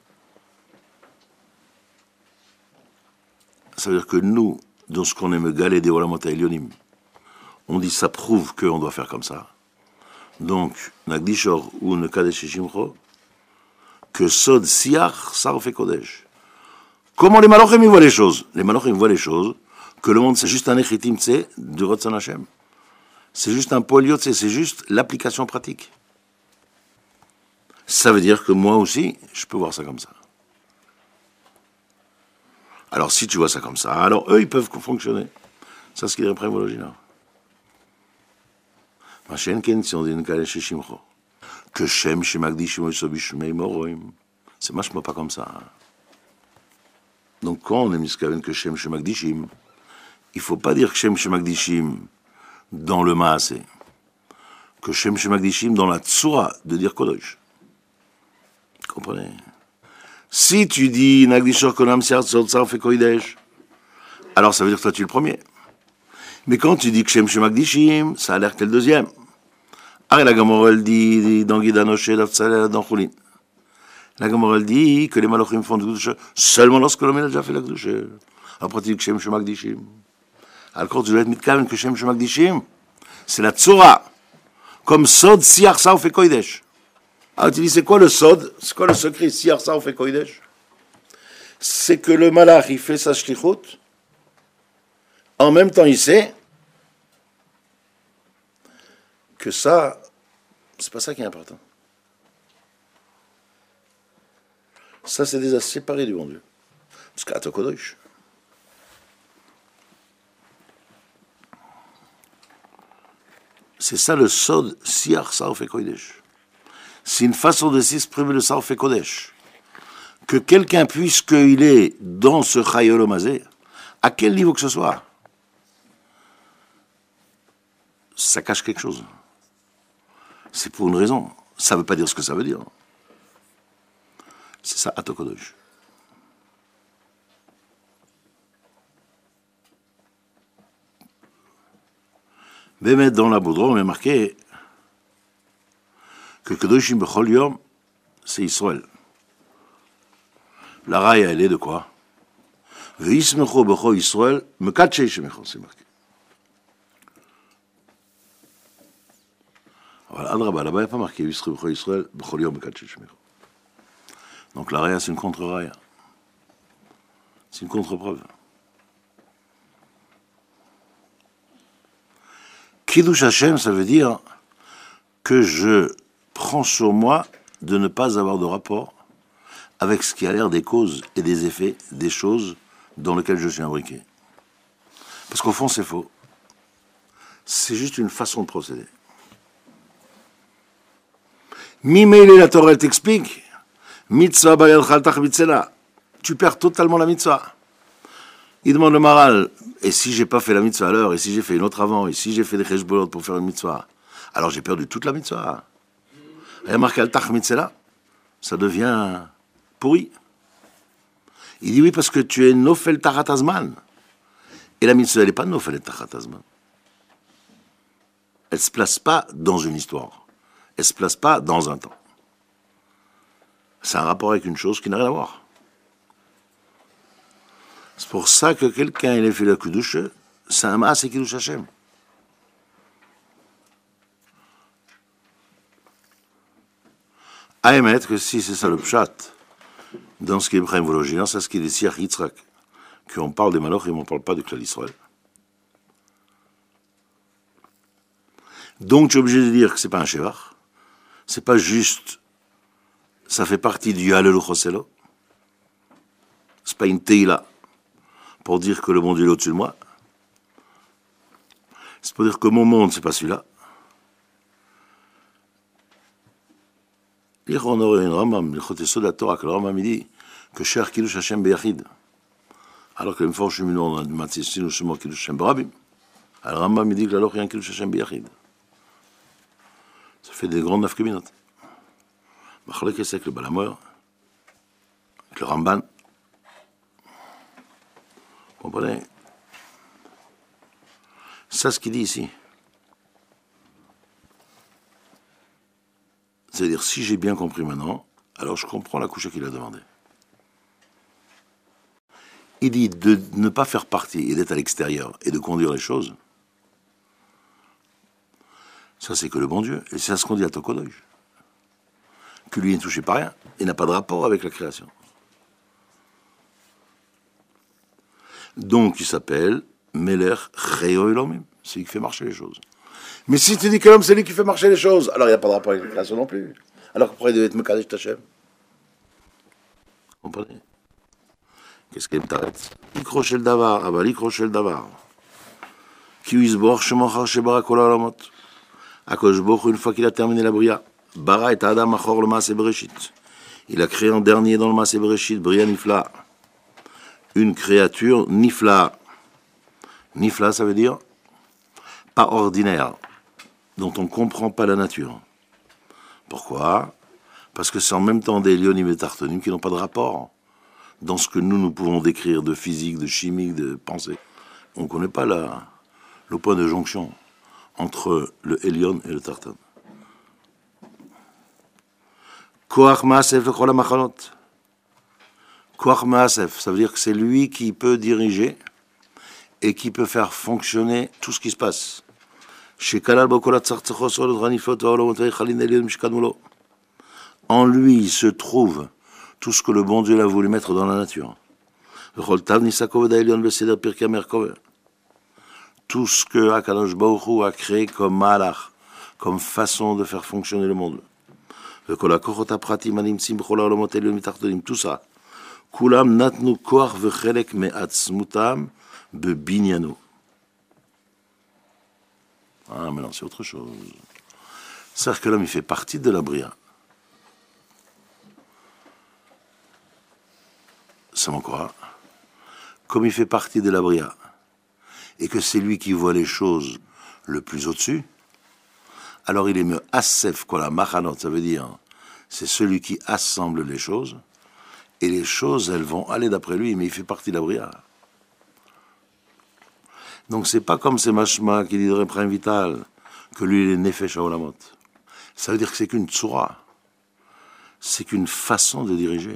ça veut dire que nous, dans ce qu'on aime galer des olamot elyonim, on dit ça prouve qu'on doit faire comme ça. Donc, nagdishor ou nekadesh shimcho, que sod siar safek kodesh. Comment les malachim ils voient les choses? Les malachim voient les choses que le monde c'est juste un echitim tse de Ratzon Hashem. C'est juste un poliot tse, c'est juste l'application pratique. Ça veut dire que moi aussi, je peux voir ça comme ça. Alors si tu vois ça comme ça, alors eux ils peuvent fonctionner. Ça c'est ce qu'il est après Vologina. Machin ken si on dit une kalesh shimcho. Que Shem shemagdishim osobishmei moroim. C'est machement pas comme ça. Donc quand on est miskaven que Shem shemagdishim, il ne faut pas dire que Shem shemagdishim dans le maasé, que Shem shemagdishim dans la tsura de dire kodosh. Comprenez? Si tu dis nagdishor konam siar tzor fait kodesh, alors ça veut dire que toi tu es le premier. Mais quand tu dis que Shem shemagdishim, ça a l'air que tu es le deuxième. Ah, la Gemara elle dit dans Guidanoché d'Afsalel dans Choulin. La Gemara elle dit que les malachim font de Kedusha seulement lorsque l'homme a déjà fait la Kedusha. Après tu dis que Shem shemagdishim. Alors tu dois être mitkaven que Shem shemagdishim, c'est la tsura, comme sod siar sa fait kodesh. Alors tu dis c'est quoi le sod? C'est quoi le secret siar sa fait kodesh? C'est que le malach il fait sa shlichut, en même temps il sait que ça, c'est pas ça qui est important. Ça c'est déjà séparé du bon Dieu. Parce qu'à Tokodosh, c'est ça le sod siar sa fait kodesh. C'est une façon de s'exprimer le Sarf et Kodesh. Que quelqu'un, puisqu'il est dans ce Chayolomazé, à quel niveau que ce soit, ça cache quelque chose. C'est pour une raison. Ça ne veut pas dire ce que ça veut dire. C'est ça, Atokodosh. Mais dans la Boudron, on est marqué que Kedoshim Bechol Yom, c'est Israël. La raya, elle est de quoi? Ve'ismecho Bechol Israël, Mekatche Shemecho, c'est marqué. Voilà, Adraba, là-bas, il n'y a pas marqué Ve'ismecho Bechol Israël, Bechol Yom, Mekatche Shemecho. Donc la raya, c'est une contre-raya. C'est une contre-preuve. Kiddush Hashem, ça veut dire que je prends sur moi de ne pas avoir de rapport avec ce qui a l'air des causes et des effets des choses dans lesquelles je suis imbriqué. Parce qu'au fond, c'est faux. C'est juste une façon de procéder. Mimele, la Torah, elle t'explique. Mitzvah, bayal chaltach mitzela. Tu perds totalement la mitzvah. Il demande le Maharal, et si j'ai pas fait la mitzvah à l'heure, et si j'ai fait une autre avant, et si j'ai fait des cheshbolot pour faire une mitzvah, alors j'ai perdu toute la mitzvah. Il y a marqué Al-Tach Mitzela, ça devient pourri. Il dit oui parce que tu es Nofel Tachatazman. Et la mitzvah, elle n'est pas Nofel Tachatazman. Elle ne se place pas dans une histoire. Elle ne se place pas dans un temps. C'est un rapport avec une chose qui n'a rien à voir. C'est pour ça que quelqu'un, il a fait la Kudusha, c'est un Maas et Kiddush Hashem. À émettre que si c'est ça le pshat, dans ce qui est Ephraim Vologina, c'est ce qui est des Siach Yitzhak, qu'on parle des Maloch et on ne parle pas de Klal Israël. Donc tu es obligé de dire que c'est pas un Shevach, c'est pas juste, ça fait partie du Hallelu Choselo, c'est pas une Teila pour dire que le bon Dieu est au-dessus de moi, c'est pour dire que mon monde c'est pas celui-là. On aurait une Rambam, le Chotesod la Torah, que le Rambam dit que cher Kiddush Hashem Beyachid, alors que le Mfor Shumino dans le Matzistin ou Shemor Kiddush Hashem Barabim. Alors le Rambam dit que alors il y a un Kiddush Hashem Beyachid. Ça fait des grandes nafkeminotes. Machalek c'est avec le Balamour, avec le Ramban. Vous comprenez? C'est ce qu'il dit ici. C'est-à-dire, si j'ai bien compris maintenant, alors je comprends la couche qu'il a demandé. Il dit de ne pas faire partie et d'être à l'extérieur et de conduire les choses. Ça, c'est que le bon Dieu. Et c'est ce qu'on dit à Tokodosh. Que lui n'est touché par rien et n'a pas de rapport avec la création. Donc, il s'appelle Meler Cheo Elomim. C'est lui qui fait marcher les choses. Mais si tu dis que l'homme, c'est lui qui fait marcher les choses, alors il n'y a pas de rapport avec la création non plus. Alors pourquoi il devait être Mekadesh Tachem? Vous comprenez? Qu'est-ce qu'il t'arrête? L'ikroche el davar, ah bah l'ikroche el davar. Qui uisbor shemochar shebara kol haolamot. Akosh Baruch Hu, une fois qu'il a terminé la bria, bara et adam achor le maaseh bereshit. Il a créé en dernier dans le maaseh bereshit, bria nifla. Une créature nifla. Nifla, ça veut dire pas ordinaire, dont on ne comprend pas la nature. Pourquoi? Parce que c'est en même temps des lionim et tartonim qui n'ont pas de rapport dans ce que nous, nous pouvons décrire de physique, de chimique, de pensée. On ne connaît pas la, le point de jonction entre le hélion et le tarton. Koach Maasef le Chol HaMachanot. Koach Maasef, ça veut dire que c'est lui qui peut diriger et qui peut faire fonctionner tout ce qui se passe. En lui il se trouve tout ce que le bon Dieu a voulu mettre dans la nature. Tout ce que Akadosh Baruch Hu a créé comme malach, comme façon de faire fonctionner le monde. Tout ça. Kulam natnu koach vechelek me'atzmutam bebinyanu. Ah, mais non, c'est autre chose. C'est-à-dire que l'homme, il fait partie de la bria. Ça m'en croit. Comme il fait partie de la bria, et que c'est lui qui voit les choses le plus au-dessus, alors il est me asef, quoi, la machanot, ça veut dire, c'est celui qui assemble les choses, et les choses, elles vont aller d'après lui, mais il fait partie de la bria. Donc c'est pas comme ces machma qui dit de Ephraim Vital, que lui il est nefesh haolamot. Ça veut dire que c'est qu'une tsura. C'est qu'une façon de diriger.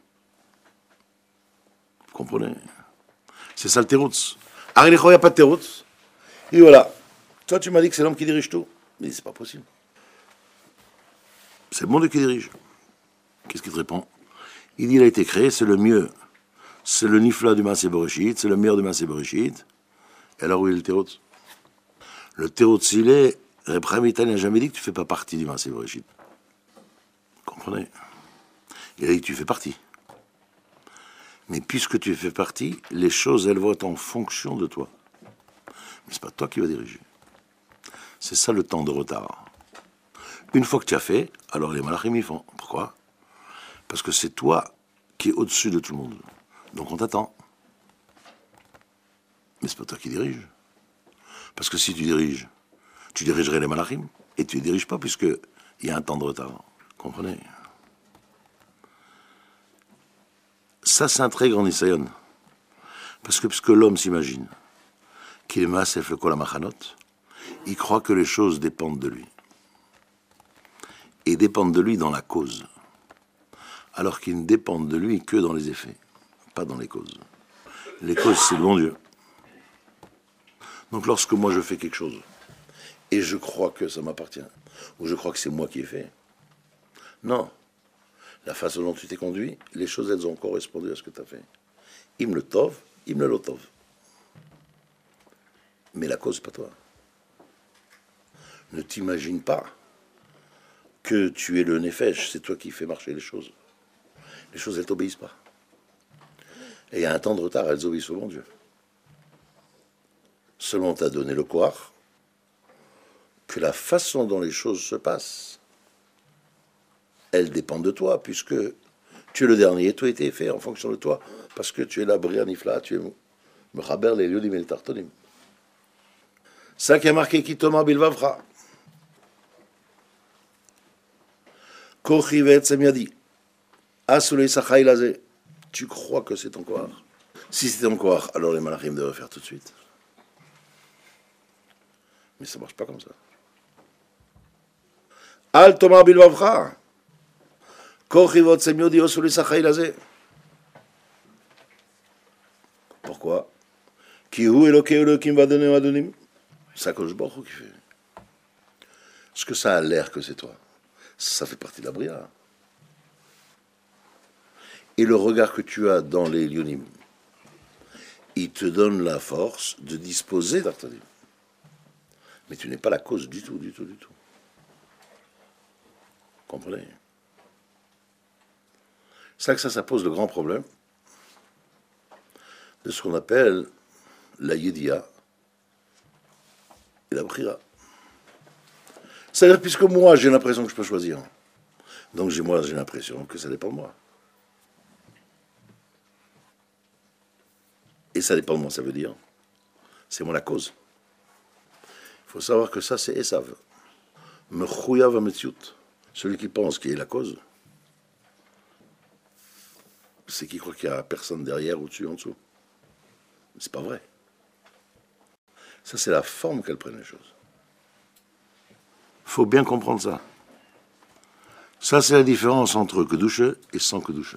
Vous comprenez? C'est ça le teroutz. Arilecho, il n'y a pas de teroutz. Et voilà. Toi tu m'as dit que c'est l'homme qui dirige tout. Mais c'est pas possible. C'est le monde qui dirige. Qu'est-ce qu'il te répond? Il dit il a été créé, c'est le mieux. C'est le nifla du Maaseh Bereshit, c'est le meilleur du Maaseh Bereshit. Et alors où est le teroutz? Le teroutz, il est, Ephraim Vital n'a jamais dit que tu ne fais pas partie du Maaseh Bereshit. Vous comprenez? Il a dit que tu fais partie. Mais puisque tu fais partie, les choses, elles vont être en fonction de toi. Mais ce n'est pas toi qui vas diriger. C'est ça le temps de retard. Une fois que tu as fait, alors les malachim y font. Pourquoi? Parce que c'est toi qui es au-dessus de tout le monde. Donc on t'attend. Mais c'est pas toi qui dirige. Parce que si tu diriges, tu dirigerais les malachim, et tu ne les diriges pas, puisqu'il y a un temps de retard. Comprenez? Ça, c'est un très grand nisayon. Parce que puisque l'homme s'imagine qu'il est maasef le kol hamachanot, il croit que les choses dépendent de lui. Et dépendent de lui dans la cause. Alors qu'ils ne dépendent de lui que dans les effets, pas dans les causes. Les causes, c'est le bon Dieu. Donc lorsque moi je fais quelque chose, et je crois que ça m'appartient, ou je crois que c'est moi qui ai fait, non. La façon dont tu t'es conduit, les choses, elles ont correspondu à ce que tu as fait. Im le tov, im le lotov. Mais la cause, c'est pas toi. Ne t'imagine pas que tu es le nefesh, c'est toi qui fais marcher les choses. Les choses, elles t'obéissent pas. Et il y a un temps de retard, elles obéissent au bon Dieu. Seulement t'as donné le croire que la façon dont les choses se passent, elles dépendent de toi, puisque tu es le dernier, tout a été fait en fonction de toi, parce que tu es la Bria Nifla, tu es Mechaber les Lyodim et les Tartonim. Ça qui a marqué Kitoma Bilvavra. Kochi ve'etzem yadi. Asulei sachai lazé. Tu crois que c'est ton koach. Si c'est ton koach, alors les malachim devraient faire tout de suite. Mais ça ne marche pas comme ça. Al Toma Bilvavra. Pourquoi? C'est Akadosh Baruch Hu qui fait. Parce que ça a l'air que c'est toi. Ça fait partie de la Bria. Et le regard que tu as dans les Lyonim, il te donne la force de disposer d'Artadim. Mais tu n'es pas la cause du tout, du tout, du tout. Vous comprenez? C'est là que ça, ça pose le grand problème de ce qu'on appelle la Yedia et la Bchira. C'est-à-dire, puisque moi, j'ai l'impression que je peux choisir, donc j'ai, moi, j'ai l'impression que ça dépend de moi. Et ça dépend de moi, ça veut dire, c'est moi la cause. Il faut savoir que ça, c'est Esav. Mechouyav Ametziut. Celui qui pense qu'il est la cause, c'est qui croit qu'il n'y a personne derrière, au-dessus, en dessous. C'est pas vrai. Ça, c'est la forme qu'elles prennent les choses. Il faut bien comprendre ça. Ça, c'est la différence entre Kedusha et sans Kedusha.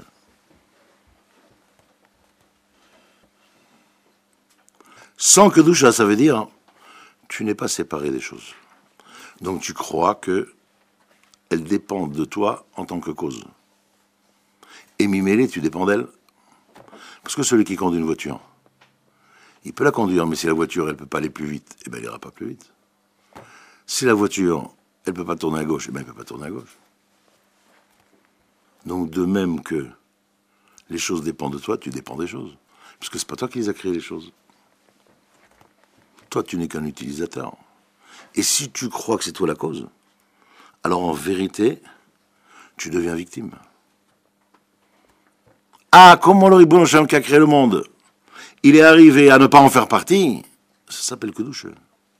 Sans Kedusha, ça veut dire, tu n'es pas séparé des choses. Donc tu crois que elles dépendent de toi en tant que cause. Et Mimélé, tu dépends d'elle. Parce que celui qui conduit une voiture, il peut la conduire, mais si la voiture, elle ne peut pas aller plus vite, eh bien, elle n'ira pas plus vite. Si la voiture, elle ne peut pas tourner à gauche, eh bien, elle ne peut pas tourner à gauche. Donc, de même que les choses dépendent de toi, tu dépends des choses. Parce que ce n'est pas toi qui les as créées, les choses. Toi, tu n'es qu'un utilisateur. Et si tu crois que c'est toi la cause, alors en vérité, tu deviens victime. Ah, comment le Ribono Shel Olam qui a créé le monde, il est arrivé à ne pas en faire partie, ça s'appelle Kedusha.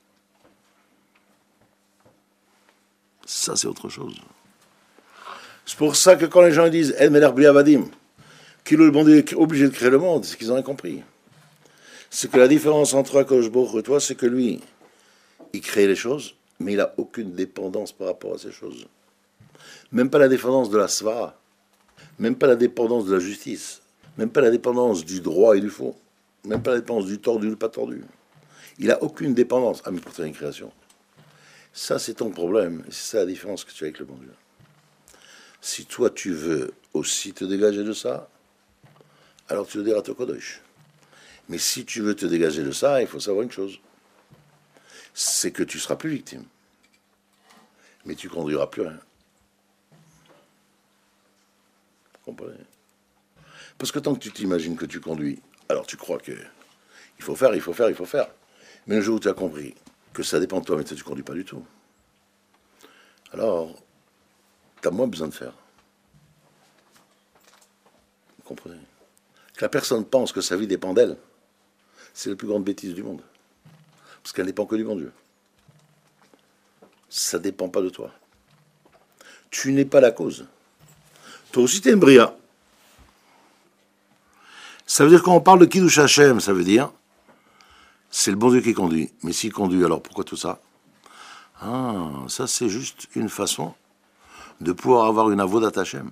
Ça, c'est autre chose. C'est pour ça que quand les gens disent El Melech Bli Avadim, qu'il le monde est obligé de créer le monde, c'est qu'ils ont rien compris. C'est que la différence entre Akadosh Baruch Hu et toi, c'est que lui, il crée les choses, mais il n'a aucune dépendance par rapport à ces choses. Même pas la dépendance de la svara, même pas la dépendance de la justice, même pas la dépendance du droit et du faux, même pas la dépendance du tordu ou du pas tordu. Il n'a aucune dépendance. Ah, mais pourtant, il y a une création. Ça, c'est ton problème. Et c'est ça la différence que tu as avec le bon Dieu. Si toi, tu veux aussi te dégager de ça, alors tu le diras à Kodosh. Mais si tu veux te dégager de ça, il faut savoir une chose. C'est que tu seras plus victime. Mais tu conduiras plus rien. Vous comprenez? Parce que tant que tu t'imagines que tu conduis, alors tu crois que il faut faire, il faut faire, il faut faire. Mais le jour où tu as compris que ça dépend de toi, mais toi, tu ne conduis pas du tout, alors tu as moins besoin de faire. Vous comprenez? Que la personne pense que sa vie dépend d'elle, c'est la plus grande bêtise du monde. Parce qu'elle ne dépend que du bon Dieu. Ça ne dépend pas de toi. Tu n'es pas la cause. Toi aussi, tu es une bria. Ça veut dire quand on parle de Kiddush Hashem, ça veut dire c'est le bon Dieu qui conduit. Mais s'il conduit, alors pourquoi tout ça? Ah, ça c'est juste une façon de pouvoir avoir une avodat Hashem.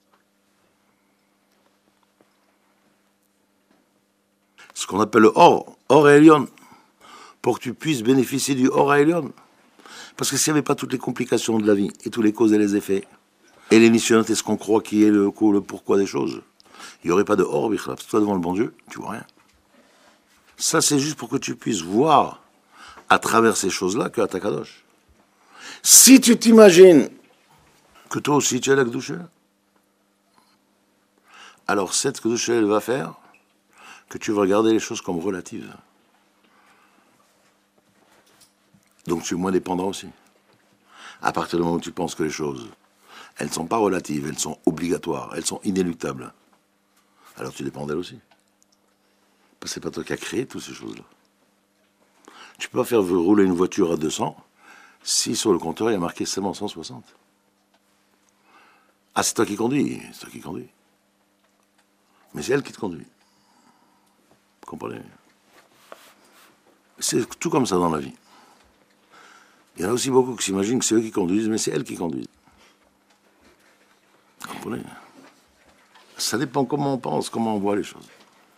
Ce qu'on appelle le Or, Or et Elion, pour que tu puisses bénéficier du Or et Elion. Parce que s'il n'y avait pas toutes les complications de la vie, et tous les causes et les effets, et les missionnaires et ce qu'on croit qui est le, le pourquoi des choses, il n'y aurait pas de Or, Bichlab. Parce que toi, devant le bon Dieu, tu vois rien. Ça, c'est juste pour que tu puisses voir à travers ces choses-là que à ta Kadosh. Si tu t'imagines que toi aussi tu es la Kedusha, alors cette Kedusha, elle va faire que tu vas regarder les choses comme relatives. Donc tu es moins dépendant aussi. À partir du moment où tu penses que les choses, elles ne sont pas relatives, elles sont obligatoires, elles sont inéluctables, alors tu dépends d'elles aussi. Parce que c'est pas toi qui as créé toutes ces choses-là. Tu peux pas faire rouler une voiture à deux cents si sur le compteur il y a marqué seulement cent soixante. Ah, c'est toi qui conduis, c'est toi qui conduis. Mais c'est elle qui te conduit. Vous comprenez? C'est tout comme ça dans la vie. Il y en a aussi beaucoup qui s'imaginent que c'est eux qui conduisent, mais c'est elles qui conduisent. Vous comprenez? Ça dépend comment on pense, comment on voit les choses.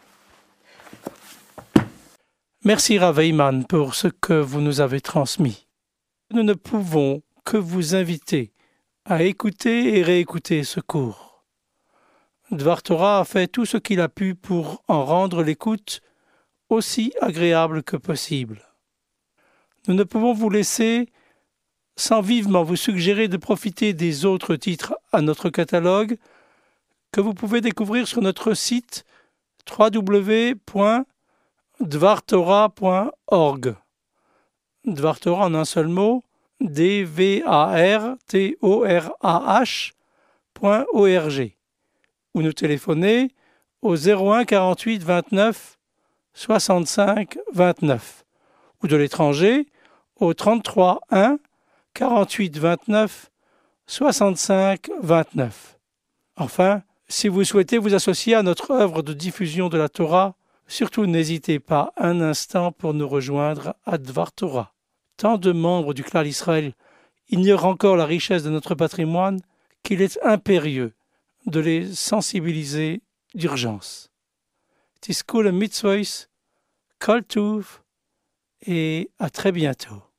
Merci Rav Heyman pour ce que vous nous avez transmis. Nous ne pouvons que vous inviter à écouter et réécouter ce cours. Dvar Torah a fait tout ce qu'il a pu pour en rendre l'écoute aussi agréable que possible. Nous ne pouvons vous laisser sans vivement vous suggérer de profiter des autres titres à notre catalogue que vous pouvez découvrir sur notre site w w w point dvar torah point org. Dvar Torah en un seul mot, D V A R T O R A H point O R G, ou nous téléphoner au zéro un quarante-huit vingt-neuf soixante-cinq vingt-neuf, ou de l'étranger au trente-trois un quarante-huit vingt-neuf soixante-cinq vingt-neuf. Enfin, si vous souhaitez vous associer à notre œuvre de diffusion de la Torah, surtout n'hésitez pas un instant pour nous rejoindre à Dvar Torah. Tant de membres du Klal Israël ignorent encore la richesse de notre patrimoine qu'il est impérieux de les sensibiliser d'urgence. Tiskul mitzvos, kol tuv, et à très bientôt.